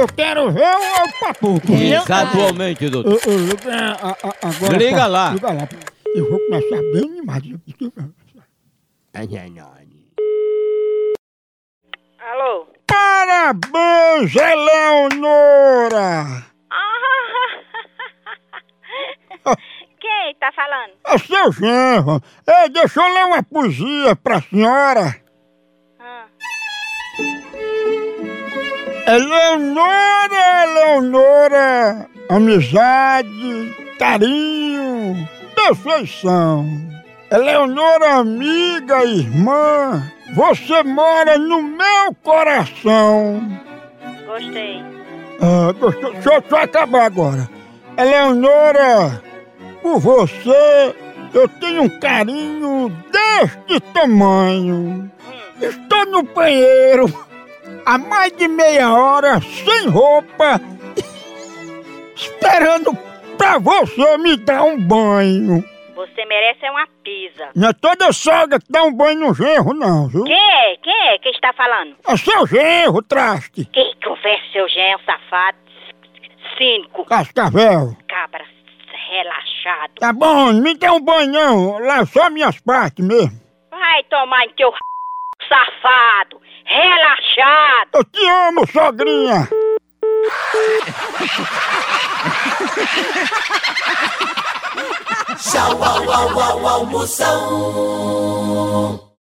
eu quero ver o papo. Exatamente, doutor. Agora, Liga lá. Liga lá. Eu vou começar bem animado. Alô? Parabéns, Eleonora! Quem tá falando? É seu genro. Ei, deixa eu ler uma poesia pra senhora. Ah. Eleonora, amizade, carinho, perfeição. Eleonora, amiga, irmã, você mora no meu coração. Gostei. Gostou? Deixa eu só acabar agora. Eleonora, por você eu tenho um carinho deste tamanho. Estou no banheiro há mais de meia hora, sem roupa, esperando pra você me dar um banho. Você merece uma pizza. Não é toda sogra que dá um banho no genro, não, viu? Quem é? Quem é que está falando? É seu genro, traste. Que conversa, seu genro safado, cínico, Cascavel. cabra relaxado. Tá bom, não me dá um banho não, lá só minhas partes mesmo. Vai tomar em teu safado, relaxado. Eu te amo, sogrinha. Tchau, au, au, au, almoção.